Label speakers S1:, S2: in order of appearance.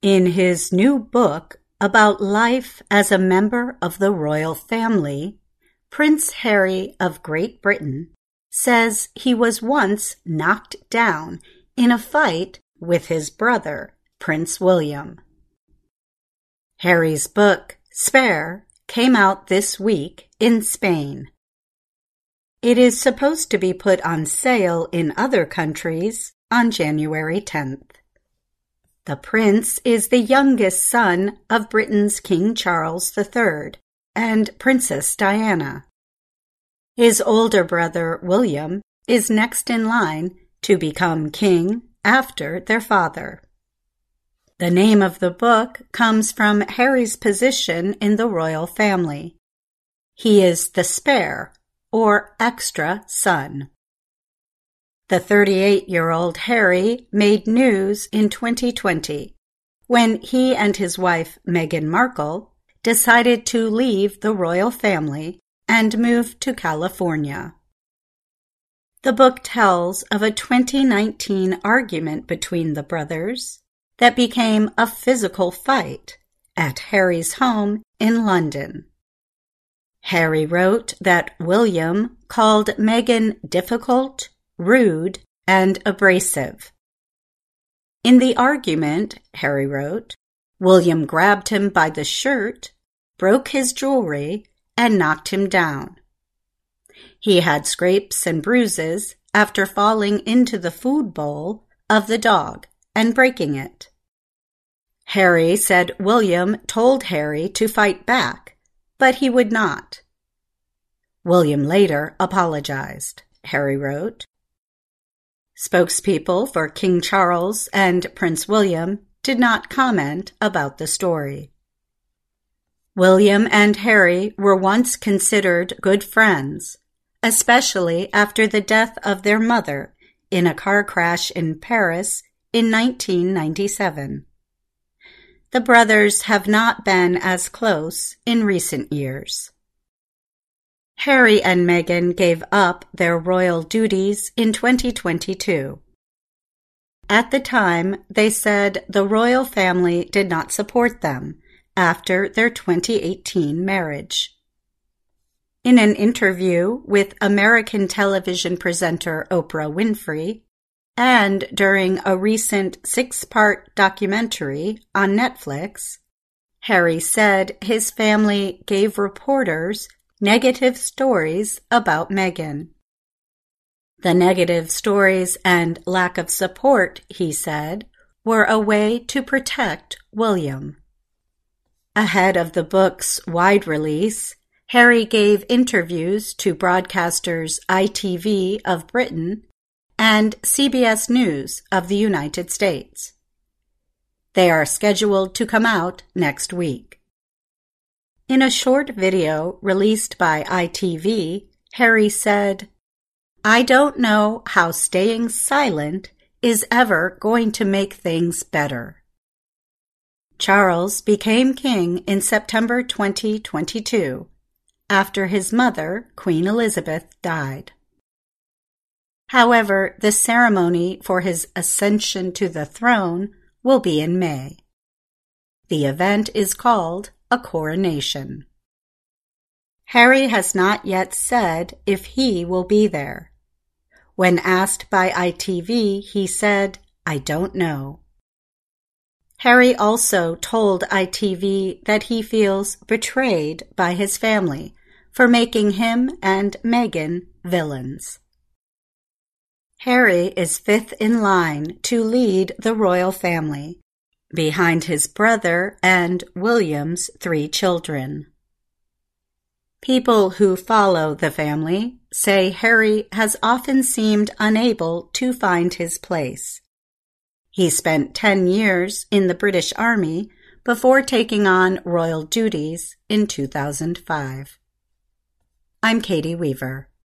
S1: In his new book about life as a member of the royal family, Prince Harry of Great Britain says he was once knocked down in a fight with his brother, Prince William. Harry's book, Spare, came out this week in Spain. It is supposed to be put on sale in other countries on January 10th. The prince is the youngest son of Britain's King Charles III and Princess Diana. His older brother, William, is next in line to become king after their father. The name of the book comes from Harry's position in the royal family. He is the spare, or extra, son. The 38-year-old Harry made news in 2020 when he and his wife, Meghan Markle, decided to leave the royal family and move to California. The book tells of a 2019 argument between the brothers that became a physical fight at Harry's home in London. Harry wrote that William called Meghan difficult, rude, and abrasive. In the argument, Harry wrote, William grabbed him by the shirt, broke his jewelry, and knocked him down. He had scrapes and bruises after falling into the food bowl of the dog and breaking it. Harry said William told Harry to fight back, but he would not. William later apologized, Harry wrote. Spokespeople for King Charles and Prince William did not comment about the story. William and Harry were once considered good friends, especially after the death of their mother in a car crash in Paris in 1997. The brothers have not been as close in recent years. Harry and Meghan gave up their royal duties in 2022. At the time, they said the royal family did not support them after their 2018 marriage. In an interview with American television presenter Oprah Winfrey, and during a recent 6-part documentary on Netflix, Harry said his family gave reporters negative stories about Meghan. The negative stories and lack of support, he said, were a way to protect William. Ahead of the book's wide release, Harry gave interviews to broadcasters ITV of Britain and CBS News of the United States. They are scheduled to come out next week. In a short video released by ITV, Harry said, "I don't know how staying silent is ever going to make things better." Charles became king in September 2022, after his mother, Queen Elizabeth, died. However, the ceremony for his ascension to the throne will be in May. The event is called a coronation. Harry has not yet said if he will be there. When asked by ITV, he said, "I don't know." Harry also told ITV that he feels betrayed by his family for making him and Meghan villains. Harry is 5th in line to lead the royal family, behind his brother and William's 3 children. People who follow the family say Harry has often seemed unable to find his place. He spent 10 years in the British Army before taking on royal duties in 2005. I'm Katie Weaver.